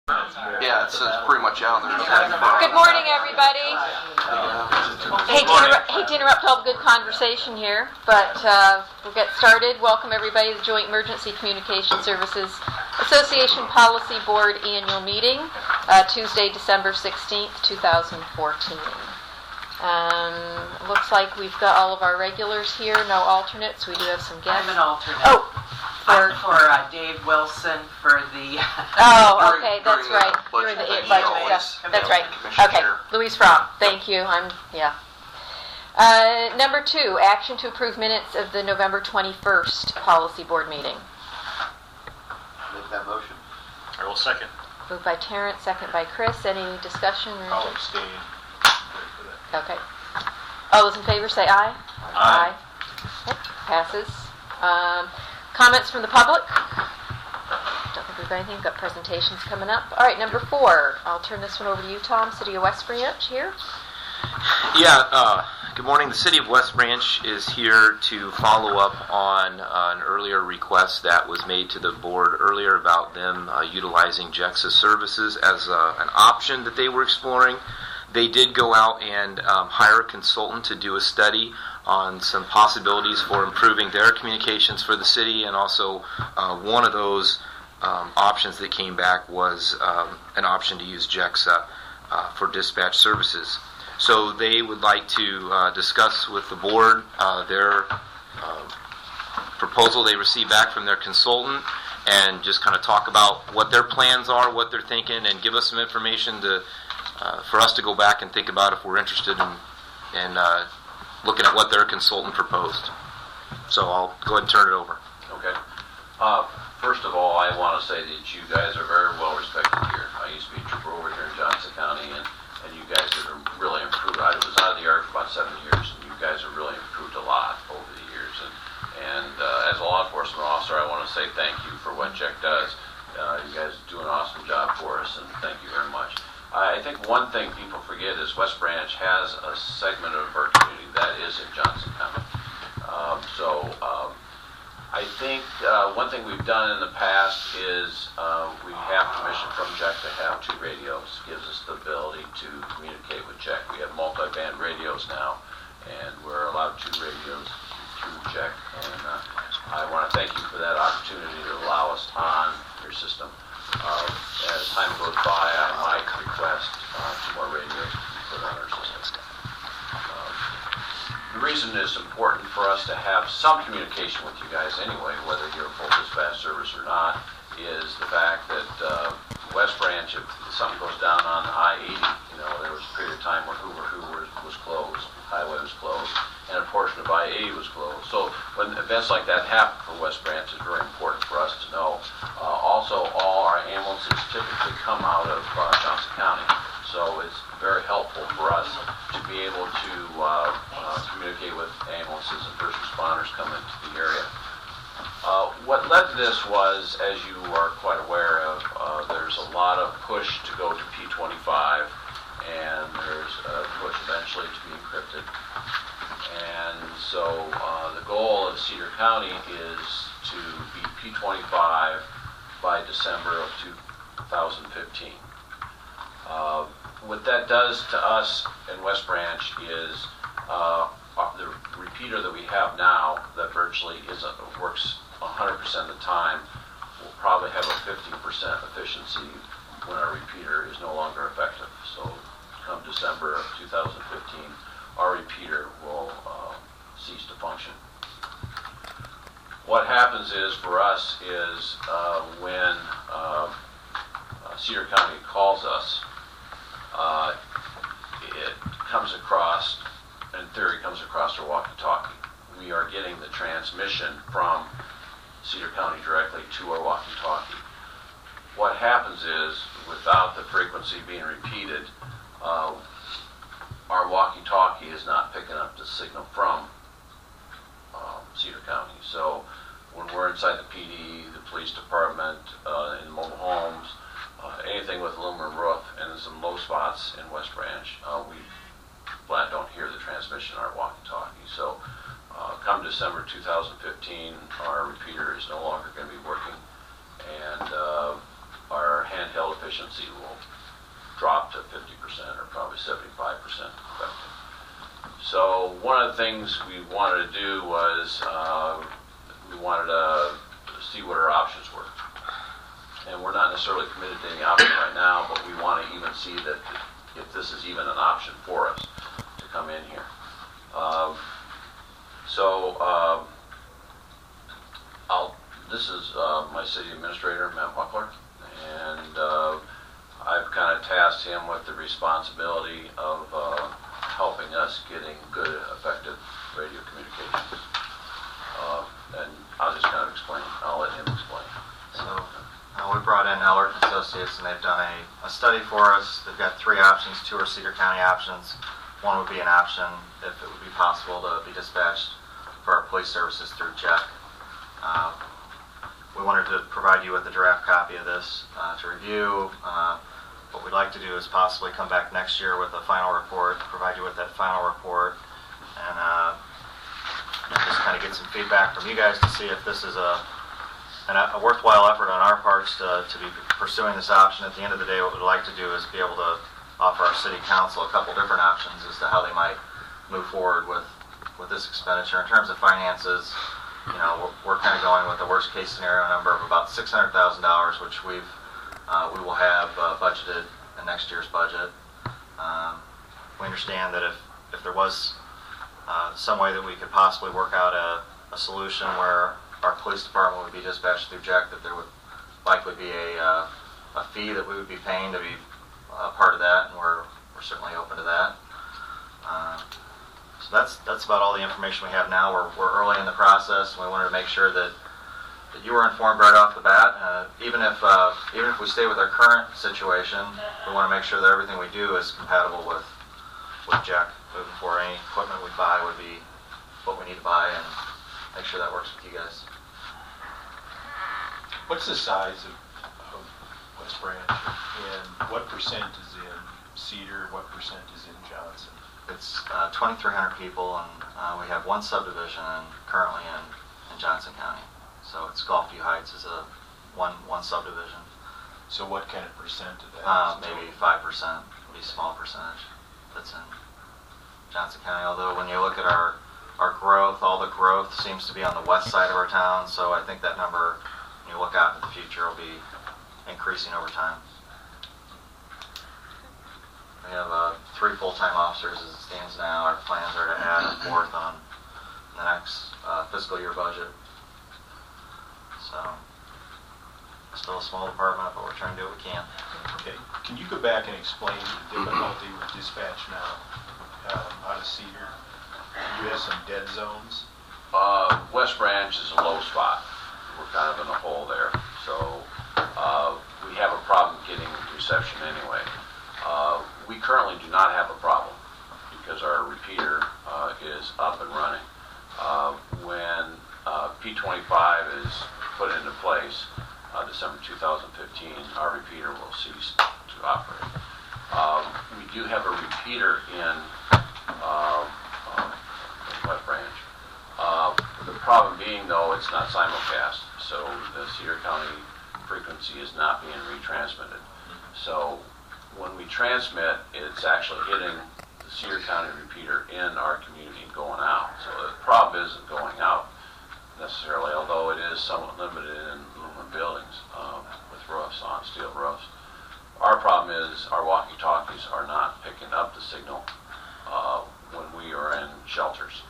Yeah, it's pretty much out there. Good morning, everybody. Hate to interrupt all the good conversation here, but we'll get started. Welcome, everybody, to the Joint Emergency Communication Services Association Policy Board Annual Meeting, Tuesday, December 16th, 2014. Looks like we've got all of our regulars here, no alternates. We do have some guests. I'm an alternate. Oh. For Dave Wilson for the... Oh, okay, that's right. During During the budget budget stuff. That's right. Okay, Louise Fromm. Thank you. Number 2, action to approve minutes of the November 21st Policy Board meeting. Make that motion. I will second. Moved by Terrence, second by Chris. Any discussion? I'll abstain. Okay. All those in favor say aye. Aye. Okay, passes. Comments from the public? Don't think we've got anything. We've got presentations coming up. All right, number 4. I'll turn this one over to you, Tom. City of West Branch here. Yeah, good morning. The City of West Branch is here to follow up on an earlier request that was made to the board earlier about them utilizing JEXA services as an option that they were exploring. They did go out and hire a consultant to do a study on some possibilities for improving their communications for the city, and also one of those options that came back was an option to use JEXA for dispatch services. So they would like to discuss with the board their proposal they received back from their consultant, and just kind of talk about what their plans are, what they're thinking, and give us some information to for us to go back and think about if we're interested in looking at what their consultant proposed. So I'll go ahead and turn it over. Okay. First of all, I want to say that you guys are very well respected here. I used to be a trooper over here in Johnson County, and you guys have really improved. I was out of the Army for about 7 years, and you guys have really improved a lot over the years. And as a law enforcement officer, I want to say thank you for what JEC does. You guys do an awesome job for us, and thank you very much. I think one thing people forget is West Branch has a segment of our community that is in Johnson County. I think one thing we've done in the past is we have permission from JEC to have 2 radios. Gives us the ability to communicate with JEC. We have multi-band radios now, and we're allowed 2 radios through JEC. And I want to thank you for that opportunity to allow us on your system. As time goes by, I might request 2 more radios to be put on our system. The reason it's important for us to have some communication with you guys anyway, whether you're a full dispatch service or not, is the fact that West Branch, if something goes down on I-80, there was a period of time where Hoover was closed, highway was closed, and a portion of I-80 was closed. So when events like that happen for West Branch, it's very important for us to know. Also, all our ambulances typically come out of Johnson County, so it's very helpful for us to be able to communicate with ambulances and first responders coming into the area. What led to this was, as you are quite aware of, there's a lot of push to go to P25, and there's a push eventually to be encrypted. And so the goal of Cedar County is to be P25 by December of 2015. What that does to us in West Branch is the repeater that we have now that virtually works 100% of the time will probably have a 50% efficiency when our repeater is no longer effective. So come December of 2015, our repeater will cease to function. What happens is, for us, is when Cedar County calls us, it comes across, in theory, comes across our walkie-talkie. We are getting the transmission from Cedar County directly to our walkie-talkie. What happens is, without the frequency being repeated, our walkie-talkie is not picking up the signal from Cedar County. So when we're inside the PD, the police department, in mobile homes, anything with aluminum roof, and some low spots in West Branch, we flat don't hear the transmission in our walkie-talkie. So come December 2015, our repeater is no longer going to be working, and our handheld efficiency will drop to 50% or probably 75% effective. So one of the things we wanted to do was we wanted to see what our options were. And we're not necessarily committed to any option right now, but we want to even see that if this is even an option for us to come in here. This is my city administrator, Matt Buckler, and I've kind of tasked him with the responsibility of helping us getting good, effective radio communications. And I'll just kind of explain. I'll let him explain. So we brought in Ellert Associates, and they've done a study for us. They've got 3 options. 2 are Cedar County options. 1 would be an option if it would be possible to be dispatched for our police services through JEC. We wanted to provide you with a draft copy of this to review. What we'd like to do is possibly come back next year with a final report, provide you with that final report, and just kind of get some feedback from you guys to see if this is a worthwhile effort on our parts to be pursuing this option. At the end of the day, what we'd like to do is be able to offer our city council a couple different options as to how they might move forward with this expenditure. In terms of finances, we're kind of going with the worst case scenario number of about $600,000, which we will have budgeted in next year's budget. We understand that if there was some way that we could possibly work out a solution where our police department would be dispatched through JEC, that there would likely be a fee that we would be paying to be part of that, and we're certainly open to that. So that's about all the information we have now. We're early in the process, and we wanted to make sure that you were informed right off the bat. Even if we stay with our current situation, we want to make sure that everything we do is compatible with JEC. Moving forward, any equipment we buy would be what we need to buy, and make sure that works with you guys. What's the size of West Branch, and what percent is in Cedar, what percent is in Johnson? It's 2,300 people, and we have 1 subdivision currently in Johnson County. So it's Gulfview Heights is a one subdivision. So what kind of percent of that? Maybe 5%, would be a small percentage that's in Johnson County. Although when you look at our growth, all the growth seems to be on the west side of our town. So I think that number, when you look out in the future, will be increasing over time. We have 3 full-time officers as it stands now. Our plans are to add a 4th on the next fiscal year budget. So, still a small department, but we're trying to do what we can. Okay. Can you go back and explain the difficulty with dispatch now out of Cedar? You have some dead zones. West Branch is a low spot. We're kind of in a hole there. So we have a problem getting reception anyway. We currently do not have a problem because our repeater is up and running. When P25 is put into place, December 2015, our repeater will cease to operate. We do have a repeater in West Branch. The problem being, though, it's not simulcast, so the Cedar County frequency is not being retransmitted. So when we transmit, it's actually hitting the Cedar County repeater in our community and going out. So the problem isn't going out necessarily, although it is somewhat limited in aluminum buildings with roofs on, steel roofs. Our problem is our walkie-talkies are not picking up the signal when we are in shelters.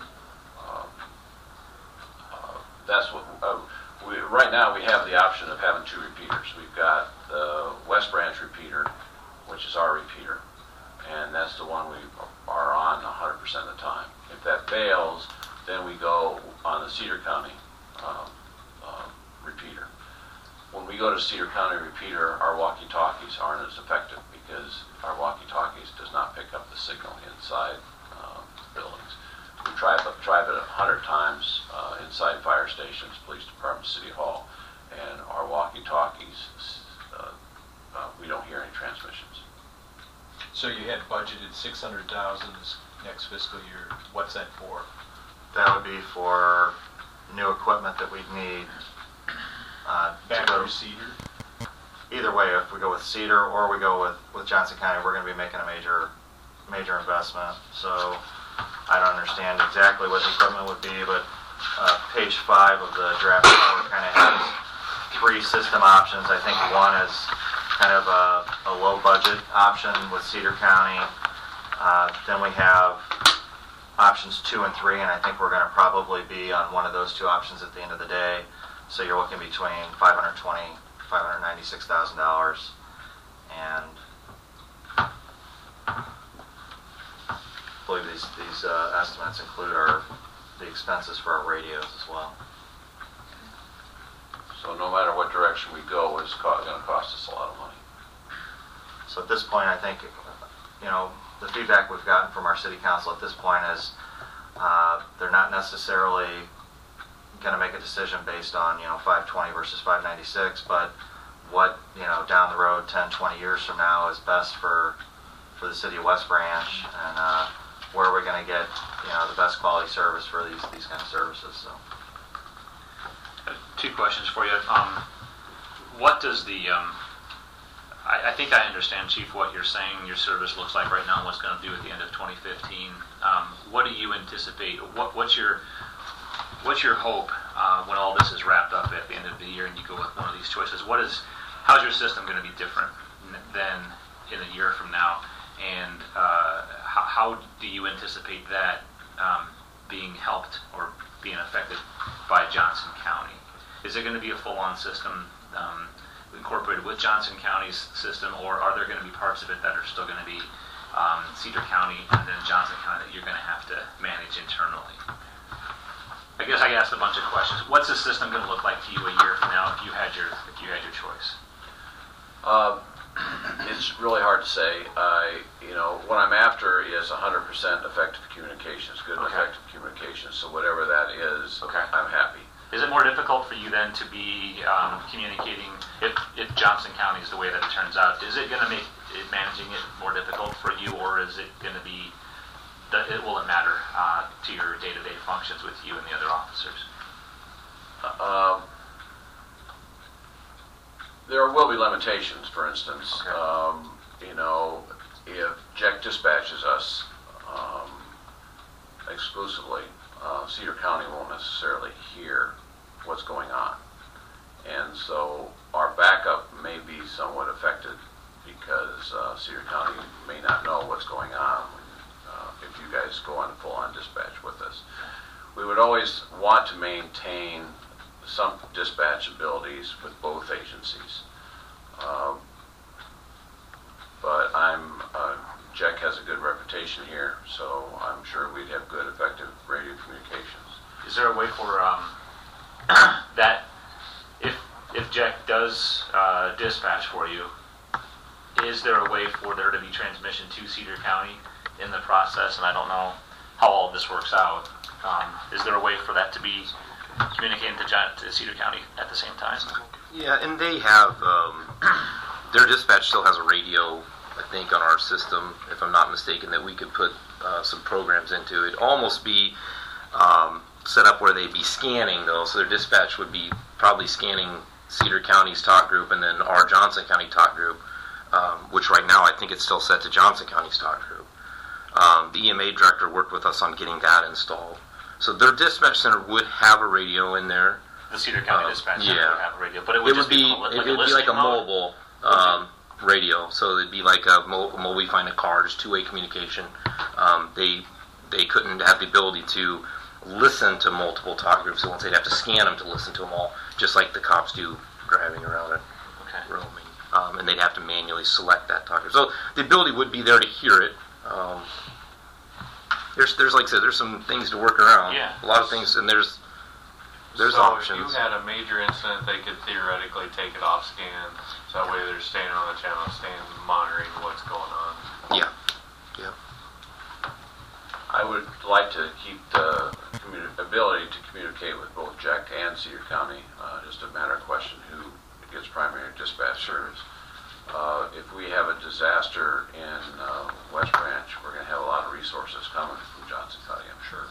That's what right now we have the option of having 2 repeaters. We've got the West Branch repeater, which is our repeater, and that's the one we are on 100% of the time. If that fails, then we go on the Cedar County repeater. When we go to Cedar County repeater, our walkie-talkies aren't as effective because our walkie-talkies does not pick up the signal inside buildings. We tried it 100 times inside fire stations, police departments, city hall, and our walkie-talkies, we don't hear any transmissions. So you had budgeted $600,000 this next fiscal year. What's that for? That would be for new equipment that we'd need. Back to Cedar? either way, if we go with Cedar or we go with Johnson County, we're going to be making a major investment. So I don't understand exactly what the equipment would be, but page 5 of the draft report kind of has 3 system options. I think one is kind of a low budget option with Cedar County. Then we have options 2 and 3, and I think we're going to probably be on one of those 2 options at the end of the day. So you're looking between $596,000, and I believe these estimates include the expenses for our radios as well. So no matter what direction we go, it's going to cost us a lot of money. So at this point, I think, the feedback we've gotten from our city council at this point is they're not necessarily going to make a decision based on 520 versus 596, but what down the road 10, 20 years from now is best for the city of West Branch, and where we're going to get the best quality service for these kind of services. So 2 questions for you. What does the I think I understand, Chief, what you're saying your service looks like right now and what's going to do at the end of 2015. What do you anticipate? What's your hope when all this is wrapped up at the end of the year and you go with one of these choices? How's your system going to be different than in a year from now? And how do you anticipate that being helped or being affected by Johnson County? Is it going to be a full-on system incorporated with Johnson County's system, or are there going to be parts of it that are still going to be Cedar County and then Johnson County that you're going to have to manage internally? I guess I asked a bunch of questions. What's the system going to look like to you a year from now if you had your choice? It's really hard to say. What I'm after is 100% effective communications, good and effective communications. So whatever that is, I'm happy. Is it more difficult for you then to be communicating if Johnson County is the way that it turns out? Is it going to make managing it more difficult for you, or is it going to be? Will it matter to your day-to-day functions with you and the other officers? There will be limitations. For instance, if Jack dispatches us exclusively, Cedar County won't necessarily hear what's going on, and so our backup may be somewhat affected because Cedar County may not know what's going on if you guys go on full-on dispatch with us. We would always want to maintain some dispatch abilities with both agencies, but Jack has a good reputation here, so I'm sure we'd have good, effective radio communications. Is there a way for that if Jack does dispatch for you, is there a way for there to be transmission to Cedar County in the process? And I don't know how all of this works out. Is there a way for that to be communicated to Cedar County at the same time? Yeah, and they have their dispatch still has a radio, I think, on our system, if I'm not mistaken, that we could put some programs into. It'd almost be set up where they'd be scanning, though, so their dispatch would be probably scanning Cedar County's talk group and then our Johnson County talk group, which right now I think it's still set to Johnson County's talk group. The EMA director worked with us on getting that installed. So their dispatch center would have a radio in there. The Cedar County dispatch center would have a radio, but it It would would be like a mode? mobile radio. So it'd be like a mobile. We find a car, just two-way communication. They couldn't have the ability to listen to multiple talk groups at once. They'd have to scan them to listen to them all, just like the cops do driving around and roaming. And they'd have to manually select that talk group. So the ability would be there to hear it. There's like I said, there's some things to work around. Yeah. A lot of things, and there's so options. if you had a major incident, they could theoretically take it off scan, so that way they're staying on the channel, monitoring what's going on. Yeah. I would like to keep the ability to communicate with both Jack and Cedar County. Just a matter of question who gets primary dispatch service. If we have a disaster in West Branch, we're going to have a lot of resources coming from Johnson County, I'm sure.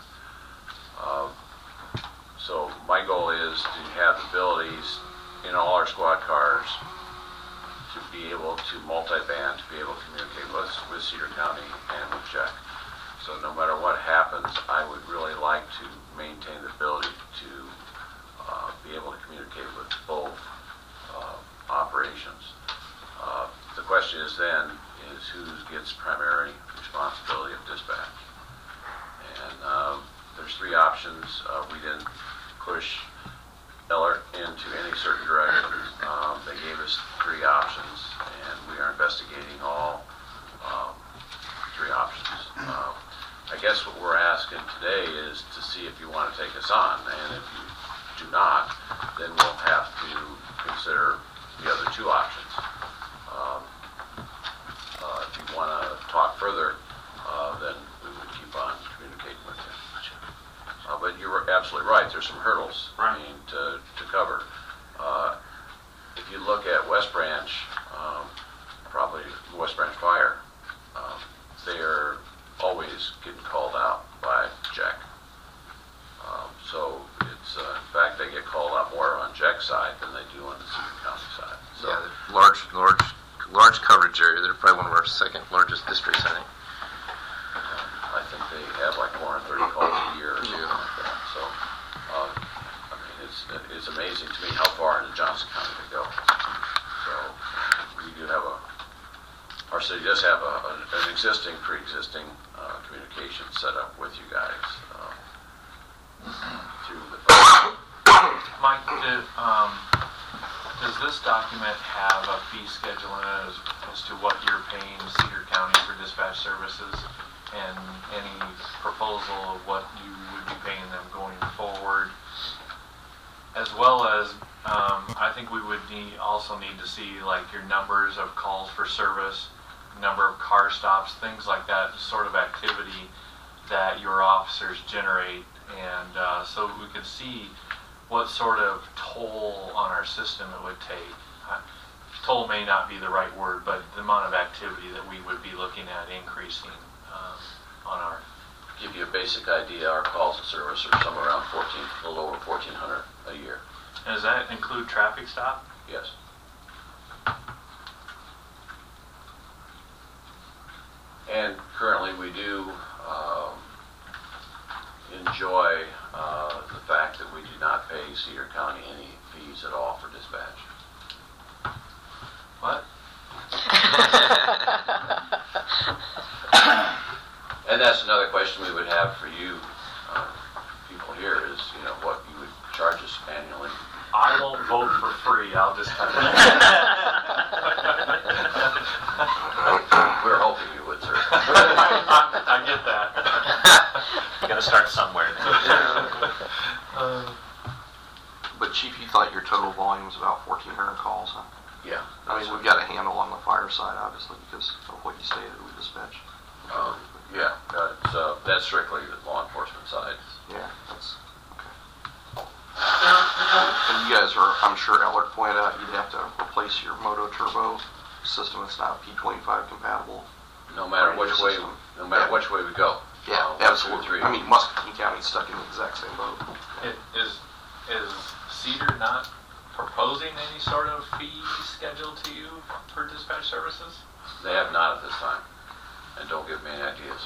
So my goal is to have abilities in all our squad cars be able to multi-band, to be able to communicate with Cedar County and with Jack. So no matter what happens, I would really like to maintain the ability to be able to communicate with both operations. The question is then, who gets primary responsibility of dispatch? And there's three options. We didn't push Eller into any certain direction. They gave us three options, and we are investigating all three options. I guess what we're asking today is to see if you want to take us on, and if you do not, then we'll have to consider the other two options. If you want to talk further, then we would keep on communicating with you. But you're absolutely right. There's some hurdles to cover. If you look at West Branch, probably West Branch Fire, they're always getting called out by Jack. So it's in fact they get called out more on Jack's side than they do on the Cedar County side. So, Yeah, large coverage area. They're probably one of our second largest districts, I think. I think they have like 430 calls a year or something like that. So, I mean, it's amazing to me how far into Johnson County they go. So, we do have our city does have an pre-existing communication set up with you guys through the phone. Mike, does this document have a fee schedule in it as to what you're paying Cedar County for dispatch services, and any proposal of what you would be paying them going forward? As well as, I think we would also need to see like your numbers of calls for service, number of car stops, things like that, sort of activity that your officers generate, and so we could see what sort of toll on our system it would take. Toll may not be the right word, but the amount of activity that we would be looking at increasing on our... Give you a basic idea, our calls of service are somewhere around a little over 1,400 a year. And does that include traffic stop? Yes. And currently we do enjoy the fact that we do not pay Cedar County any fees at all for dispatch. What? And that's another question we would have for you people here is, what you would charge us annually. I won't vote for free. I'll just kind of... We're hoping you would, sir. I get that. You got to start somewhere. But Chief, you thought your total volume was about 1,400 calls, huh? Yeah. I mean, we've got a handle on the fire side, obviously, because of what you stated with dispatch. Yeah, that's strictly the law enforcement side. Yeah, that's okay. And you guys are, I'm sure Eller pointed out, you'd have to replace your Moto Turbo system. It's not P25 compatible. No matter which way we go. Yeah, 1, 2, absolutely. 3. I mean, Muscatine County's stuck in the exact same boat. Is Cedar not proposing any sort of fee schedule to you for dispatch services? They have not at this time. And don't give me any ideas.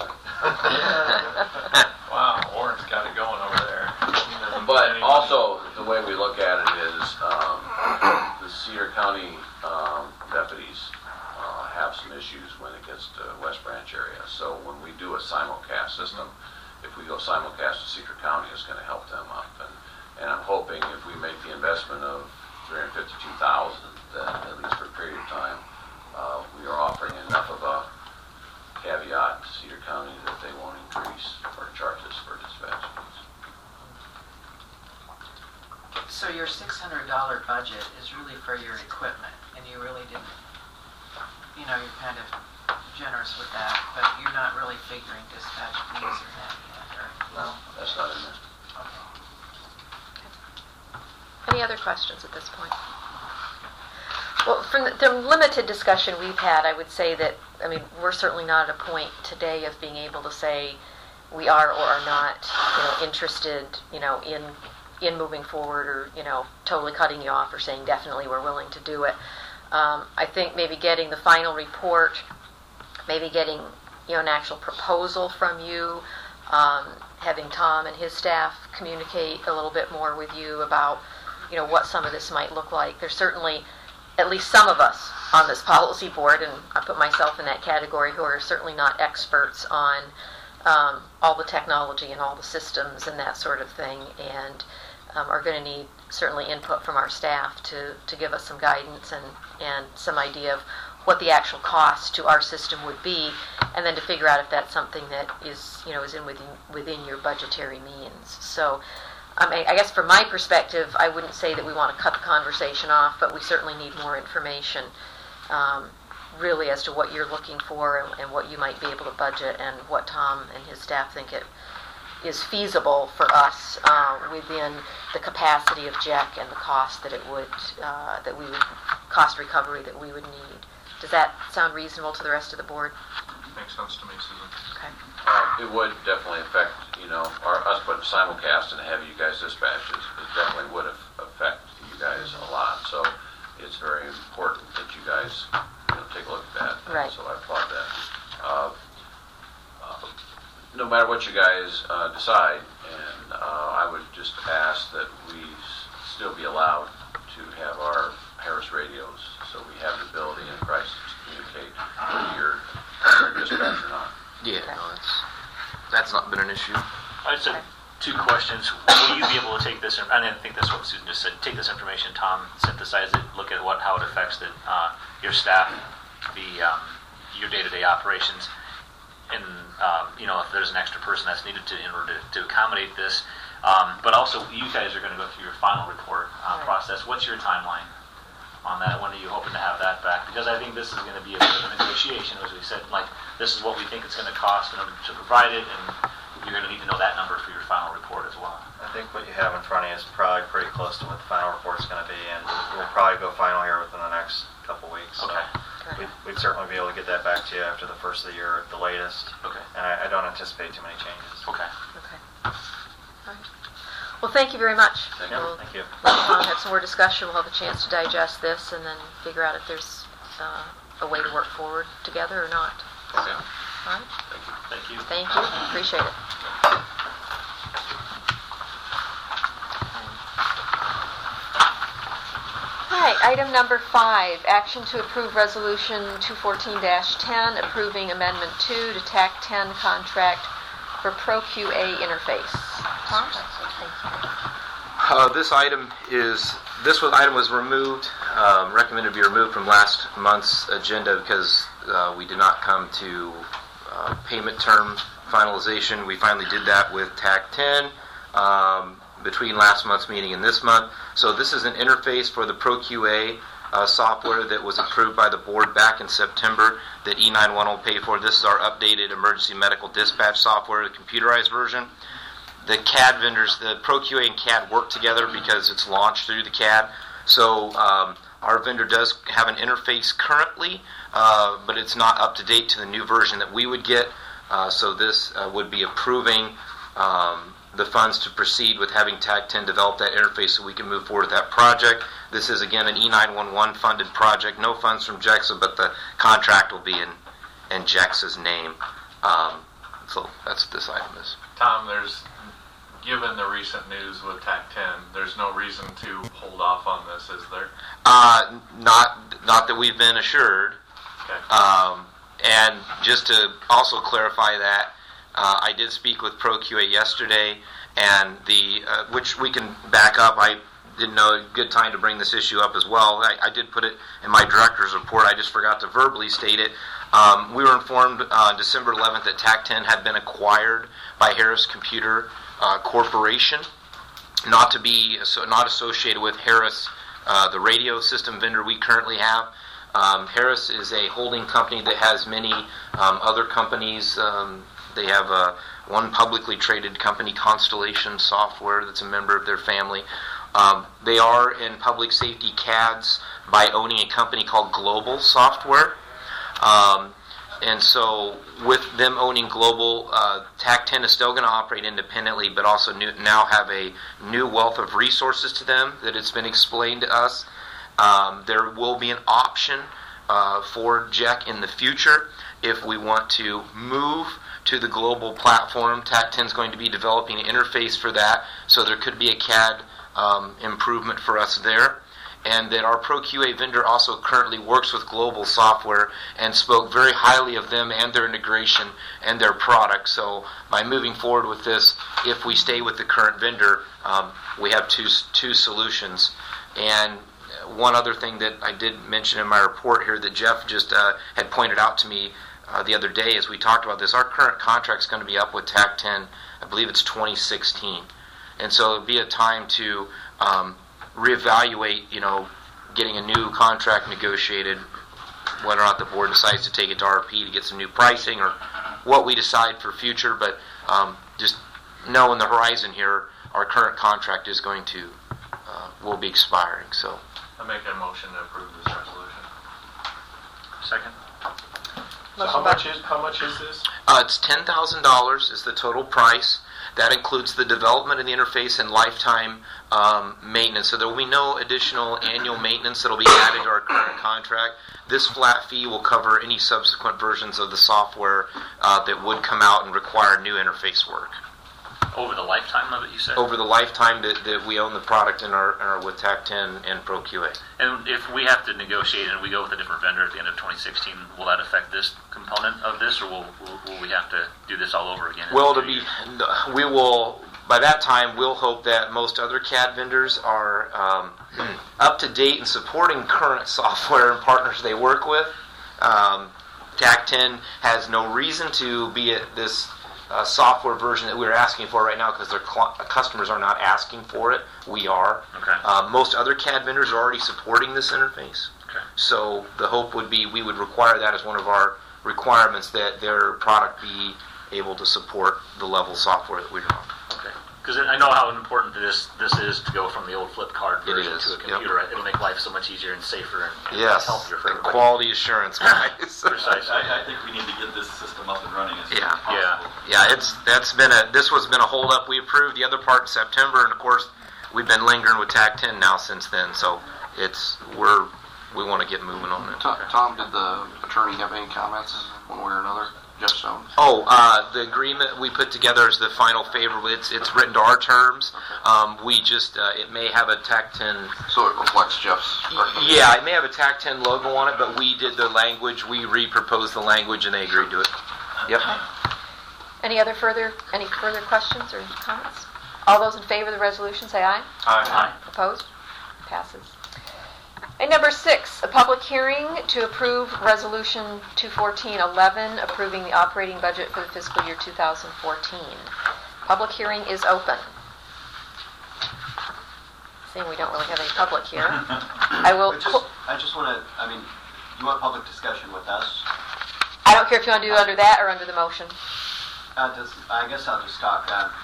Wow, Warren's got it going over there. But also, the way we look at it is the Cedar County deputies have some issues when it gets to West Branch area. So when we do a simulcast system, if we go simulcast to Cedar County, it's going to help them up. And I'm hoping if we make the investment of $352,000, that at least for a period of time, we are offering enough of a caveat to Cedar County that they won't increase or charge us for dispatch fees. So your $600 budget is really for your equipment, and you really didn't, you're kind of generous with that, but you're not really figuring dispatch fees or that yet, right? No, that's not in there. Any other questions at this point? Well, from the limited discussion we've had, I would say that, we're certainly not at a point today of being able to say we are or are not, interested, in moving forward or, totally cutting you off or saying definitely we're willing to do it. I think maybe getting the final report, maybe getting an actual proposal from you, having Tom and his staff communicate a little bit more with you about what some of this might look like. There's certainly at least some of us on this policy board, and I put myself in that category, who are certainly not experts on all the technology and all the systems and that sort of thing, and are going to need certainly input from our staff to give us some guidance and some idea of what the actual cost to our system would be, and then to figure out if that's something that is within your budgetary means. So I guess from my perspective, I wouldn't say that we want to cut the conversation off, but we certainly need more information really as to what you're looking for and what you might be able to budget, and what Tom and his staff think it is feasible for us within the capacity of JEC and the cost that cost recovery that we would need. Does that sound reasonable to the rest of the board? Makes sense to me, Susan. Okay. It would definitely affect, us putting simulcast and having you guys dispatches, it definitely would affect you guys a lot. So it's very important that you guys, take a look at that. Right. So I applaud that. No matter what you guys decide, and I would just ask that we still be allowed to have our Harris radios, so we have the ability in crisis to communicate whether you're under dispatch or not. Yeah, no, that's not been an issue. I just have two questions. Will you be able to take this, I didn't think that's what Susan just said, take this information, Tom, synthesize it, look at how it affects your staff, your day-to-day operations, and if there's an extra person that's needed in order to accommodate this, but also you guys are going to go through your final report process. What's your timeline on that? When are you hoping to have that back? Because I think this is going to be a bit of a negotiation, as we said. Like, this is what we think it's going to cost in order to provide it, and you're going to need to know that number for your final report as well. I think what you have in front of you is probably pretty close to what the final report's going to be, and we'll probably go final here within the next couple weeks. So Okay. we'd certainly be able to get that back to you after the first of the year at the latest. Okay. And I don't anticipate too many changes. Okay. All right. Well, thank you very much. Thank you. We'll Thank you. let Tom have some more discussion. We'll have a chance to digest this and then figure out if there's a way to work forward together or not. Okay. All right. Thank you. Thank you. Appreciate it. All right, item number 5, action to approve resolution 214-10, approving amendment 2 to TAC 10 contract for ProQA interface. Tom? Thank you. This item was removed, recommended to be removed from last month's agenda because we did not come to payment term finalization. We finally did that with TAC 10 between last month's meeting and this month. So this is an interface for the ProQA software that was approved by the board back in September that E911 will pay for. This is our updated emergency medical dispatch software, the computerized version. The CAD vendors, the ProQA and CAD work together because it's launched through the CAD. So our vendor does have an interface currently, but it's not up to date to the new version that we would get. So this would be approving the funds to proceed with having TAC 10 develop that interface so we can move forward with that project. This is, again, an E911 funded project. No funds from JEXA, but the contract will be in JEXA's name. So that's what this item is. Tom, given the recent news with TAC 10, there's no reason to hold off on this, is there? Not that we've been assured. Okay. And just to also clarify that, I did speak with ProQA yesterday, and which we can back up. I didn't know a good time to bring this issue up as well. I did put it in my director's report. I just forgot to verbally state it. We were informed on December 11th that TAC 10 had been acquired by Harris Computer Corporation, not associated with Harris, the radio system vendor we currently have. Harris is a holding company that has many other companies. They have one publicly traded company, Constellation Software, that's a member of their family. They are in public safety CADs by owning a company called Global Software. And so with them owning Global, TAC 10 is still going to operate independently, but also now have a new wealth of resources to them that it's been explained to us. There will be an option for JEC in the future if we want to move to the global platform. TAC-10 is going to be developing an interface for that, so there could be a CAD improvement for us there. And that our ProQA vendor also currently works with global software and spoke very highly of them and their integration and their product. So by moving forward with this, if we stay with the current vendor, we have two solutions. And one other thing that I did mention in my report here that Jeff just had pointed out to me the other day as we talked about this, our current contract is going to be up with TAC-10, I believe it's 2016. And so it'll be a time to reevaluate, getting a new contract negotiated, whether or not the board decides to take it to RP to get some new pricing or what we decide for future. But just know in the horizon here, our current contract is going to, will be expiring. So I make a motion to approve this resolution. Second. So how much is this? It's $10,000 is the total price. That includes the development of the interface and lifetime maintenance. So there will be no additional annual maintenance that will be added to our current contract. This flat fee will cover any subsequent versions of the software that would come out and require new interface work. Over the lifetime of it, you said? Over the lifetime that we own the product in our with TAC-10 and ProQA. And if we have to negotiate and we go with a different vendor at the end of 2016, will that affect this component of this, or will we have to do this all over again? Well, we will, by that time, we'll hope that most other CAD vendors are up to date and supporting current software and partners they work with. TAC-10 has no reason to be at this software version that we're asking for right now because their customers are not asking for it. We are. Okay. Most other CAD vendors are already supporting this interface. Okay. So the hope would be we would require that as one of our requirements, that their product be able to support the level software that we're on. Okay. Because I know how important this is to go from the old flip card It version is, to a computer. Right? It'll make life so much easier and safer and Yes, healthier for the everybody. quality assurance, guys. Precisely. I think we need to get this system up and running as soon as Yeah. possible. Yeah, this has been a holdup. We approved the other part in September, and of course we've been lingering with TAC-10 now since then. So we want to get moving on it. Tom, did the attorney have any comments one way or another? Jeff Stone. The agreement we put together is the final favorable. It's written to our terms. We just it may have a TAC-10. So it reflects Jeff's recommendation. Yeah, it may have a TAC-10 logo on it, but we did the language. We re-proposed the language, and they agreed to it. Yep. Any further questions or comments? All those in favor of the resolution say aye. Aye. Opposed? Passes. And number 6, a public hearing to approve Resolution 214-11, approving the operating budget for the fiscal year 2014. Public hearing is open. Seeing we don't really have any public here, I just want to, you want public discussion with us? I don't care if you want to do it under that or under the motion. I guess I'll just talk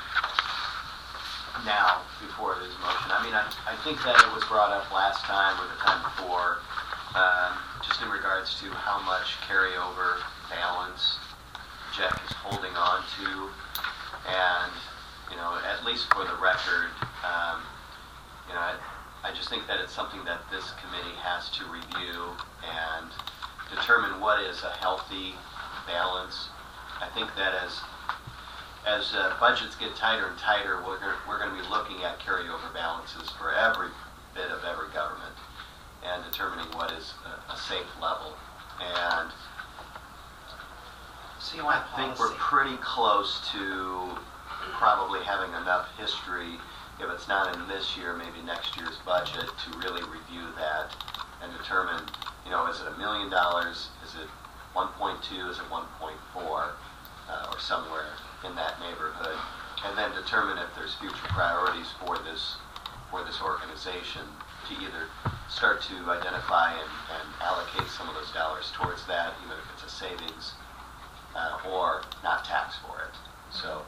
now before there's a motion. I think that it was brought up last time or the time before, just in regards to how much carryover balance JEC is holding on to, and at least for the record, I just think that it's something that this committee has to review and determine what is a healthy balance. I think that as budgets get tighter and tighter, we're going to be looking at carryover balances for every bit of every government and determining what is a safe level. And So you want I think policy. we're pretty close to probably having enough history, if it's not in this year, maybe next year's budget, to really review that and determine, is it $1 million? Is it 1.2? Is it 1.4? Or somewhere in that neighborhood, and then determine if there's future priorities for this organization to either start to identify and allocate some of those dollars towards that, even if it's a savings, or not tax for it. So,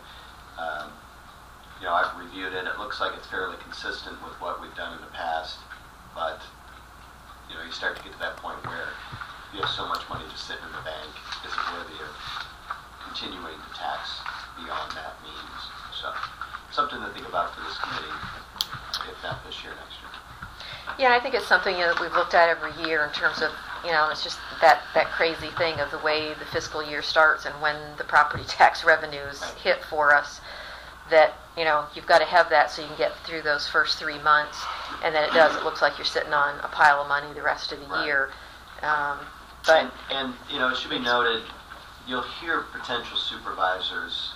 I've reviewed it. It looks like it's fairly consistent with what we've done in the past, but you start to get to that point where you have so much money just sitting in the bank, is it worthy of continuing to tax beyond that means? So, something to think about for this committee, if not this year, next year. Yeah, I think it's something that we've looked at every year in terms of, it's just that crazy thing of the way the fiscal year starts and when the property tax revenues hit for us, that, you've got to have that so you can get through those first 3 months, and then it looks like you're sitting on a pile of money the rest of the year. But and it should be noted, you'll hear potential supervisors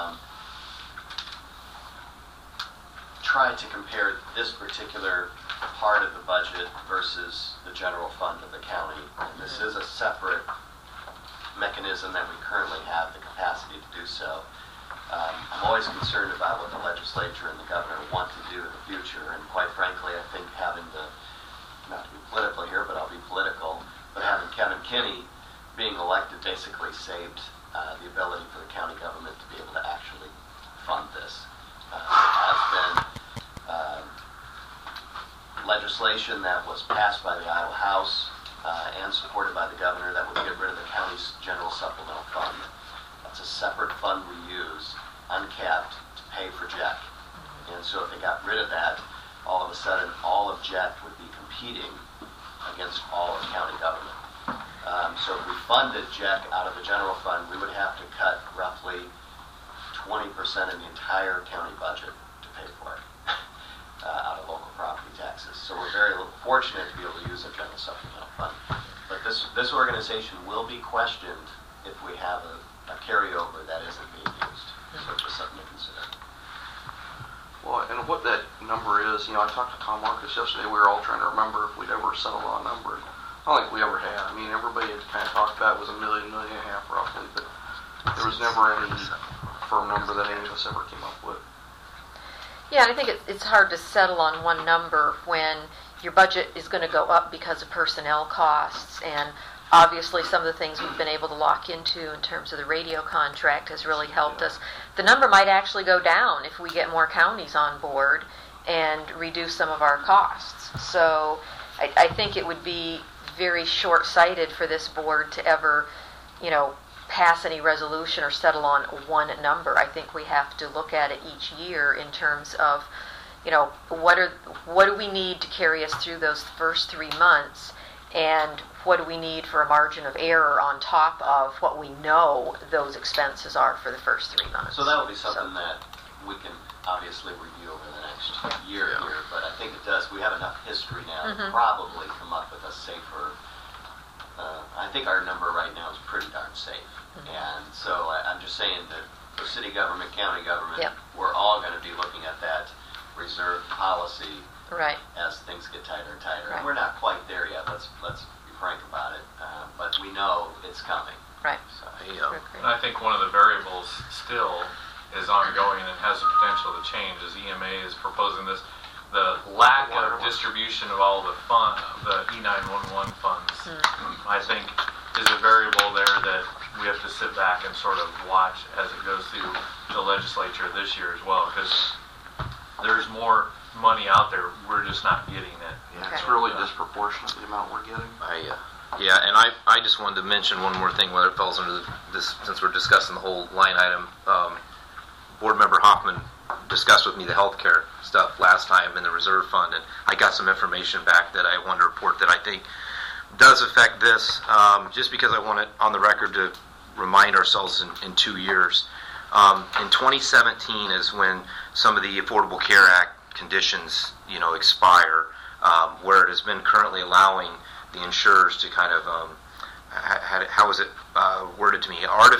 try to compare this particular part of the budget versus the general fund of the county. And this is a separate mechanism that we currently have the capacity to do so. I'm always concerned about what the legislature and the governor want to do in the future, and quite frankly, I think having not to be political here, but I'll be political, but having Kevin Kinney being elected basically saved the ability for the county government to be able to actually fund this. There has been legislation that was passed by the Iowa House and supported by the governor that would get rid of the county's general supplemental fund. That's a separate fund we use, uncapped, to pay for JEC. And so if they got rid of that, all of a sudden all of JEC would be competing against all of county government. So if we funded JEC out of the general fund, we would have to cut roughly 20% of the entire county budget to pay for it out of local property taxes. So we're very fortunate to be able to use a general supplemental fund. But this organization will be questioned if we have a carryover that isn't being used. So it's just something to consider. Well, and what that number is, I talked to Tom Marcus yesterday. We were all trying to remember if we'd ever settled on a number. I don't think we ever had. I mean, everybody had kind of talked about it was $1 million, $1.5 million roughly, but there was never any firm number that any of us ever came up with. yeah, and I think it's hard to settle on one number when your budget is going to go up because of personnel costs, and obviously some of the things we've been able to lock into in terms of the radio contract has really helped us. The number might actually go down if we get more counties on board and reduce some of our costs. So I think it would be very short-sighted for this board to ever, pass any resolution or settle on one number. I think we have to look at it each year in terms of, what do we need to carry us through those first 3 months, and what do we need for a margin of error on top of what we know those expenses are for the first 3 months. So that will be something that we can obviously review over the next year here, but I think we have enough history now to probably come up with a safer, I think our number right now is pretty darn safe. And so I'm just saying that for city government, county government, we're all going to be looking at that reserve policy as things get tighter and tighter. And we're not quite there yet, let's be frank about it, but we know it's coming. Right. So, And I think one of the variables still is ongoing and has the potential to change as EMA is proposing this. The lack of distribution of all the E911 funds, I think, is a variable there that we have to sit back and sort of watch as it goes through the legislature this year as well, because there's more money out there, we're just not getting it. Yeah, it's really disproportionate the amount we're getting. And I just wanted to mention one more thing, whether it falls under this, since we're discussing the whole line item. Board Member Hoffman discussed with me the healthcare stuff last time in the reserve fund, and I got some information back that I wanted to report that I think does affect this, just because I want it on the record to remind ourselves in 2 years. In 2017 is when some of the Affordable Care Act conditions, expire, where it has been currently allowing the insurers to kind of, how is it worded to me,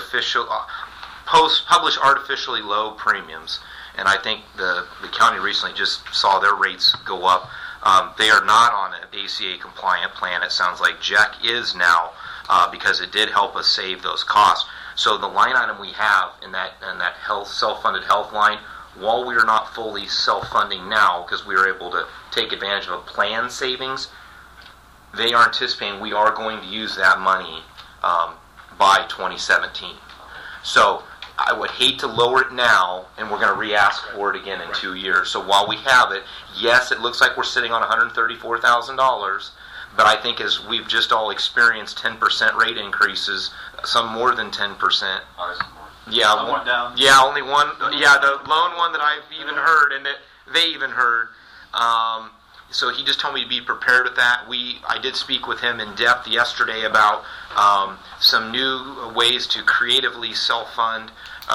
publish artificially low premiums. And I think the county recently just saw their rates go up. They are not on an ACA compliant plan. It sounds like JEC is now, because it did help us save those costs. So the line item we have in that health self-funded health line, while we are not fully self-funding now because we are able to take advantage of a plan savings, they are anticipating we are going to use that money by 2017. So I would hate to lower it now, and we're going to re-ask for it again in 2 years. So while we have it, yes, it looks like we're sitting on $134,000, but I think as we've just all experienced 10% rate increases, some more than 10%. ours is more. Yeah, One went down. Yeah, only one. Yeah, the lone one that I've even heard, and that they even heard. So he just told me to be prepared with that. I did speak with him in depth yesterday about some new ways to creatively self-fund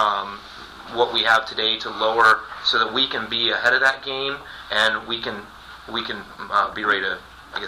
what we have today to lower, so that we can be ahead of that game, and we can be ready to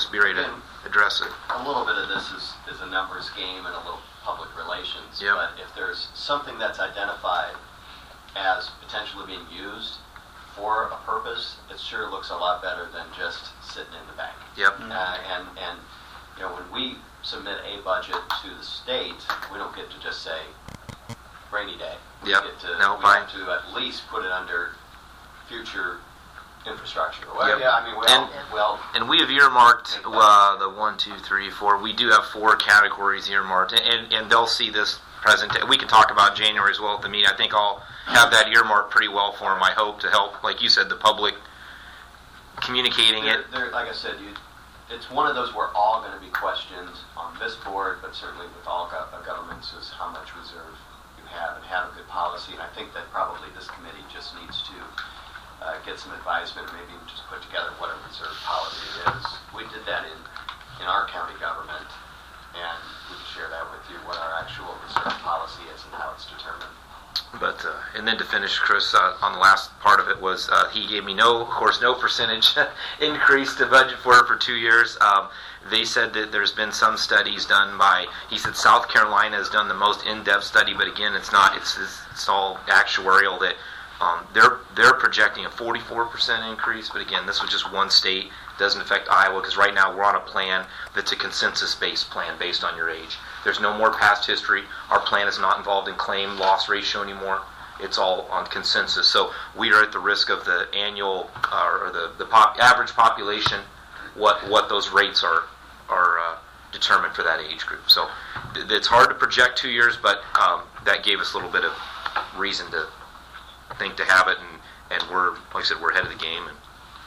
address it. A little bit of this is a numbers game and a little public relations. Yep. But if there's something that's identified as potentially being used for a purpose, it sure looks a lot better than just sitting in the bank. Yep. And you know, when we submit a budget to the state, we don't get to just say rainy day. Yep. We get to, No, we fine. have to at least put it under future infrastructure. Well, Yep. yeah, I mean, And we have earmarked the 1, 2, 3, 4. We do have 4 categories earmarked, and they'll see this present. We can talk about January as well at the meeting. I think I'll have that earmarked pretty well for them. I hope to help, like you said, the public communicating it. Like I said, it's one of those we're all going to be questioned on this board, but certainly with all governments, is how much reserve you have and have a good policy. And I think that probably this committee just needs to get some advisement, maybe just put together what a reserve policy is. We did that in our county government, and we can share that with you, what our actual reserve policy is and how it's determined. But and then to finish, Chris, on the last part of it was he gave me no percentage increase to budget for 2 years. They said that there's been some studies done by. He said South Carolina has done the most in-depth study, but again, it's not. It's all actuarial. That they're projecting a 44% increase. But again, this was just one state. Doesn't affect Iowa, because right now we're on a plan that's a consensus-based plan based on your age. There's no more past history. Our plan is not involved in claim loss ratio anymore. It's all on consensus. So we are at the risk of the annual or the average population, what those rates are determined for that age group. So it's hard to project 2 years, but that gave us a little bit of reason to think to have it, and we're, like I said, we're ahead of the game, and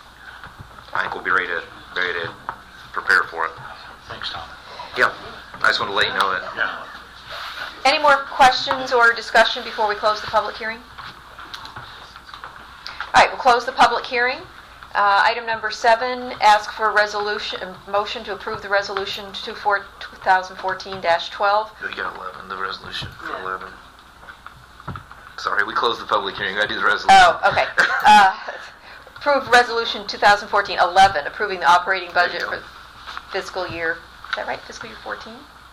I think we'll be ready to prepare for it. Thanks, Tom. Yeah, I just want to let you know that. Yeah. Any more questions or discussion before we close the public hearing? All right, we'll close the public hearing. Item number 7, ask for a motion to approve the resolution 2014-12. We got 11, the resolution for 11. Sorry, we closed the public hearing. I do the resolution. Oh, okay. Approve resolution 2014-11, approving the operating budget for fiscal year. Is that right? Fiscal year 14?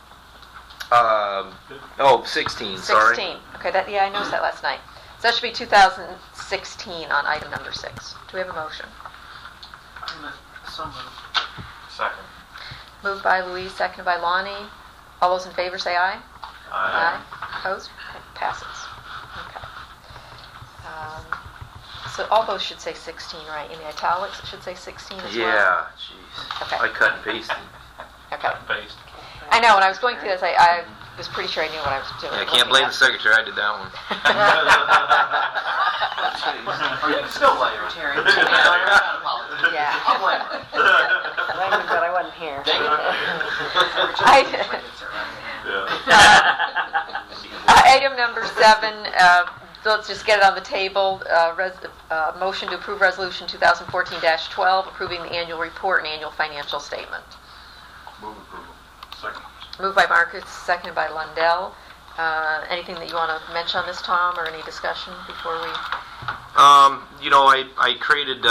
16. Sorry. 16. Okay, I noticed that last night. So that should be 2016 on item number 6. Do we have a motion? So moved. Second. Moved by Louise, seconded by Lonnie. All those in favor say aye. Aye. Opposed? Okay, passes. Okay. So all those should say 16, right? In the italics, it should say 16 as well? Yeah, jeez. Okay. I cut and pasted. Okay. Based. I know, when I was going through this, I was pretty sure I knew what I was doing. I can't blame the secretary. I did that one. Or you can still blame her. Terry. Yeah. I'll blame her. But I wasn't here. Item number 7, let's just get it on the table. Motion to approve resolution 2014-12, approving the annual report and annual financial statement. Move approval. Second. Moved by Marcus, seconded by Lundell. Anything that you want to mention on this, Tom, or any discussion before we... I created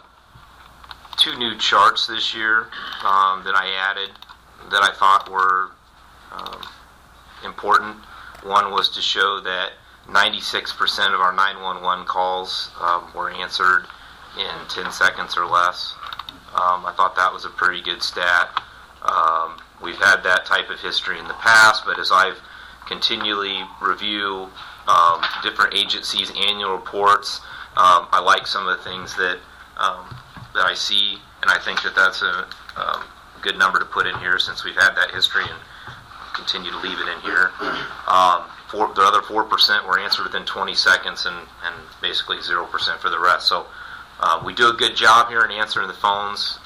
2 new charts this year that I added that I thought were important. One was to show that 96% of our 911 calls were answered in 10 seconds or less. I thought that was a pretty good stat. We've had that type of history in the past, but as I've continually review different agencies' annual reports, I like some of the things that I see, and I think that that's a good number to put in here since we've had that history and continue to leave it in here. The other 4% were answered within 20 seconds and basically 0% for the rest. So we do a good job here in answering the phones,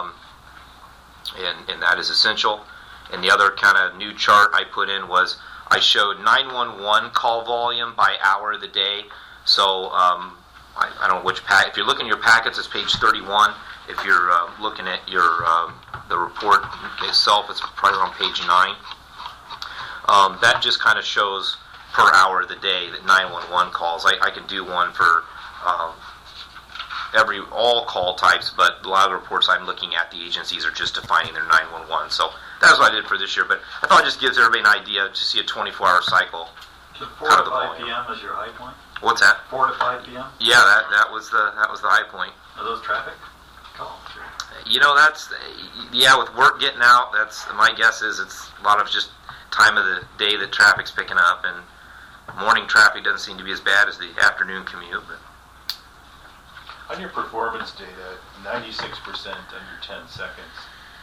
and that is essential. And the other kind of new chart I put in was I showed 911 call volume by hour of the day. So I don't know which pack. If you're looking at your packets, it's page 31. if you're looking at your the report itself, it's probably on page 9. That just kind of shows per hour of the day that 911 calls. I can do one for all call types, but a lot of the reports I'm looking at, the agencies are just defining their 911. So that's what I did for this year. But I thought it just gives everybody an idea to see a 24-hour cycle. So 4 to 5 p.m. is your high point? What's that? 4 to 5 p.m. Yeah, that was the high point. Are those traffic calls? You know, that's with work getting out. That's my guess is it's a lot of just time of the day that traffic's picking up, and morning traffic doesn't seem to be as bad as the afternoon commute. But On your performance data, 96% under 10 seconds.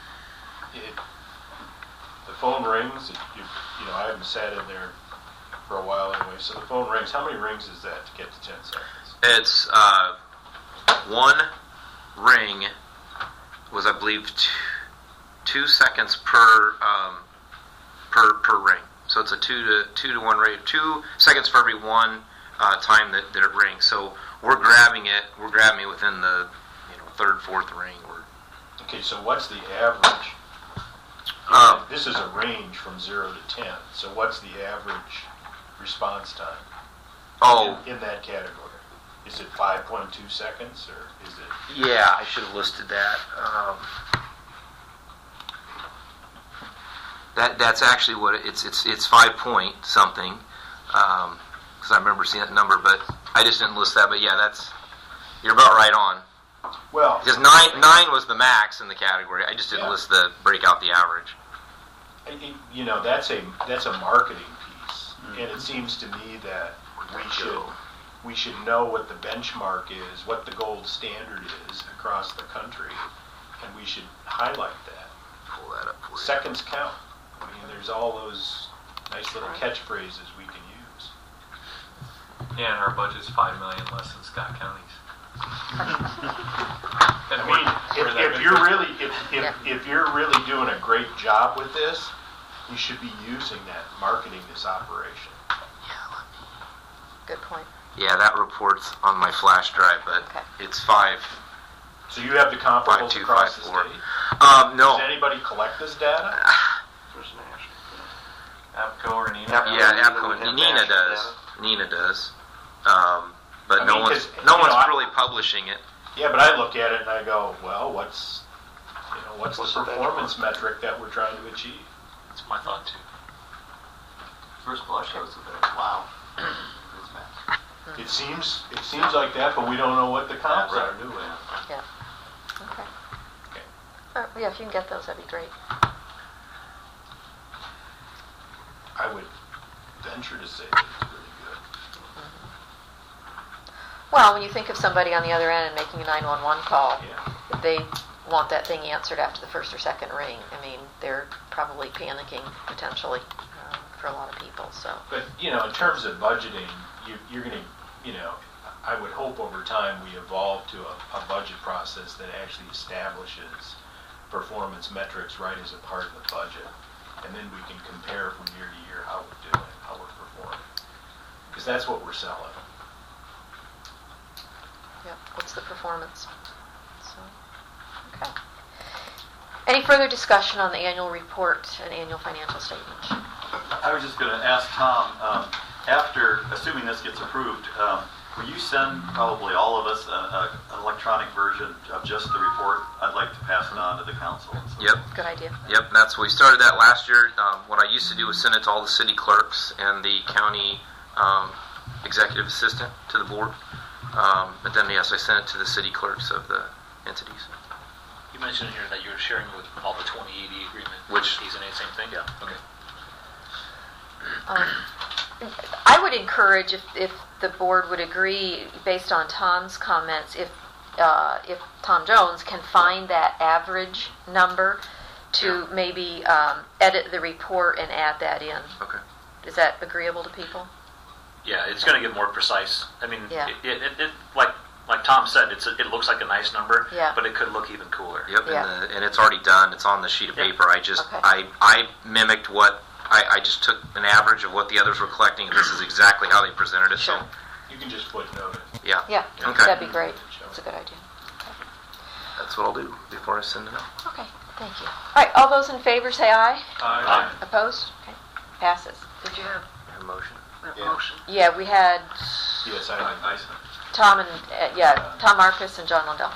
The phone rings. I haven't sat in there for a while anyway. So the phone rings. How many rings is that to get to 10 seconds? It's one ring was, I believe, 2 seconds per ring. So it's a 2 to 1 rate. 2 seconds for every one time that it rings. So we're grabbing it within the third, fourth ring. Okay, so what's the average? This is a range from 0 to 10. So what's the average response time in that category? Is it 5.2 seconds, or is it? Yeah, I should have listed that. That's actually what it's 5 point something. Because I remember seeing that number, but I just didn't list that. But yeah, you're about right on. Well, because 9 was the max in the category. I just didn't list break out the average. That's a marketing piece, and it seems to me that we should know what the benchmark is, what the gold standard is across the country, and we should highlight that. Pull that up. Seconds count. I mean, there's all those nice little catchphrases we can use. Yeah, and our budget's $5 million less than Scott County's. I mean, if you're really doing a great job with this, you should be using that, marketing this operation. Good point. Yeah, that report's on my flash drive, but it's 5. So you have the comparables 5, 2, across 5, the 4. state? No. Does anybody collect this data? APCO or NENA? Yeah, APCO. NENA does. NENA does. But no one's really publishing it. Yeah, but I look at it and I go, well, what's the performance metric that we're trying to achieve? That's my thought too. First blush shows that. Wow. It seems like that, but we don't know what the comps are, do we? Yeah. Okay. Yeah, if you can get those, that'd be great. I would venture to say that it's really good. Well, when you think of somebody on the other end and making a 911 call, if they want that thing answered after the first or second ring, I mean, they're probably panicking potentially for a lot of people. So. But in terms of budgeting, you're going to, I would hope over time we evolve to a budget process that actually establishes performance metrics right as a part of the budget, and then we can compare from year to year how we're doing, how we're performing, because that's what we're selling. Yeah, what's the performance? So, okay. Any further discussion on the annual report and annual financial statement? I was just going to ask Tom, after, assuming this gets approved, will you send probably all of us an electronic version of just the report? I'd like to pass it on to the council. So. Yep. Good idea. Yep, we started that last year. What I used to do was send it to all the city clerks and the county executive assistant to the board. But then, yes, I sent it to the city clerks of the entities. You mentioned here that you were sharing with all the 2080 agreement. Which is the same thing? Yeah. Okay. I would encourage, if the board would agree, based on Tom's comments, if Tom Jones can find that average number to maybe edit the report and add that in. Okay. Is that agreeable to people? Yeah, it's going to get more precise. I mean, Yeah. it like Tom said, it looks like a nice number, Yeah. but it could look even cooler. Yep, Yeah. and it's already done. It's on the sheet of paper. I just I mimicked what I just took an average of what the others were collecting, and this is exactly how they presented it. Sure. So You can just footnote it. yeah. Yeah, Okay. that'd be great. That's a good idea. that's what I'll do before I send it out. Okay, thank you. All right, all those in favor say aye. Aye. Opposed? Okay, passes. Did you have A motion. a Yeah. motion? Yeah, we had Yes, Tom and, Tom Marcus and John Lundell.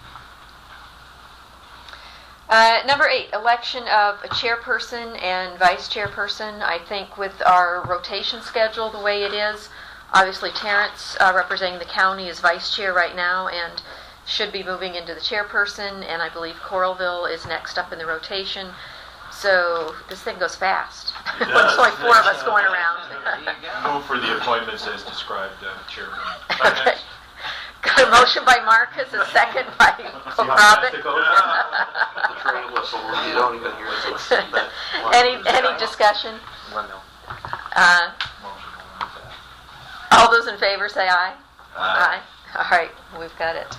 Number 8, election of a chairperson and vice chairperson. I think with our rotation schedule the way it is, obviously Terrence, representing the county, is vice chair right now and should be moving into the chairperson, and I believe Coralville is next up in the rotation. So this thing goes fast. It There's does. only 4 of us going around. There you go. Move for the appointments as described, Chairman. Okay. Got a motion by Marcus, a second by See how Robert. fast it goes? The train whistle, you don't even hear it. Any discussion? Lundell. All those in favor say aye. Aye. All right, we've got it.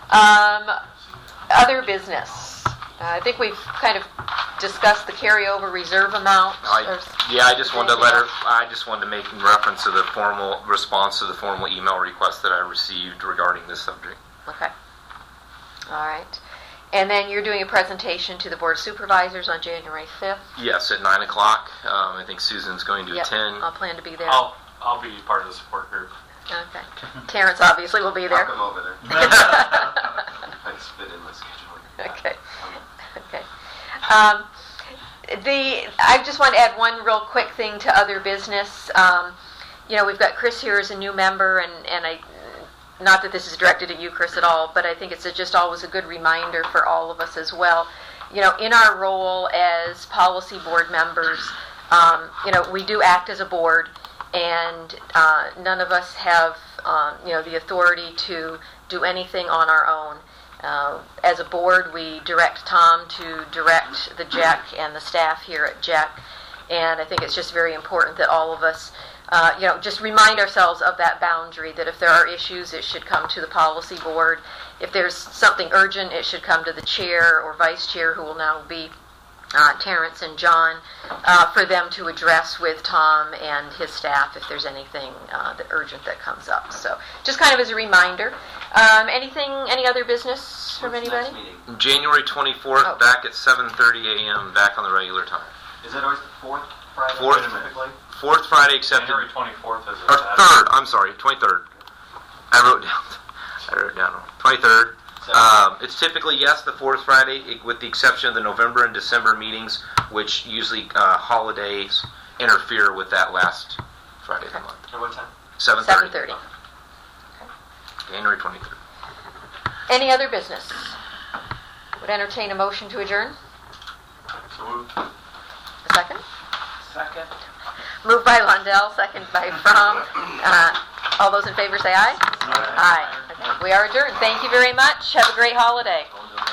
Other business. I think we've kind of discussed the carryover reserve amount. I just wanted to make reference to the formal response to the formal email request that I received regarding this subject. Okay. All right. And then you're doing a presentation to the Board of Supervisors on January 5th. Yes, at 9 o'clock. I think Susan's going to Yep, attend. I'll plan to be there. I'll be part of the support group. Okay. Terrence obviously will be I'll there. come over there. I just fit in my schedule. Okay. Okay. I just want to add one real quick thing to other business. We've got Chris here as a new member, and I, not that this is directed at you, Chris, at all, but I think it's just always a good reminder for all of us as well. In our role as policy board members, we do act as a board, and none of us have, the authority to do anything on our own. As a board, we direct Tom to direct the JEC and the staff here at JEC, and I think it's just very important that all of us, just remind ourselves of that boundary, that if there are issues, it should come to the policy board. If there's something urgent, it should come to the chair or vice chair, who will now be Terrence and John, for them to address with Tom and his staff if there's anything urgent that comes up. So just kind of as a reminder. Any other business from What's anybody? next meeting? January 24th, Oh. back at 7:30 a.m., back on the regular time. Is it always the fourth Friday Fourth. typically? Fourth Friday except January 24th is a or Saturday. third. I'm sorry, 23rd. I wrote down 23rd. It's typically, yes, the fourth Friday, with the exception of the November and December meetings, which usually holidays interfere with that last Friday of the month. At what time? 7:30. 7:30. January 23rd. Any other business? Would entertain a motion to adjourn? So moved. A second? Second. Moved by Lundell, second by Fromm. All those in favor say aye. Aye. Okay. We are adjourned. Thank you very much. Have a great holiday.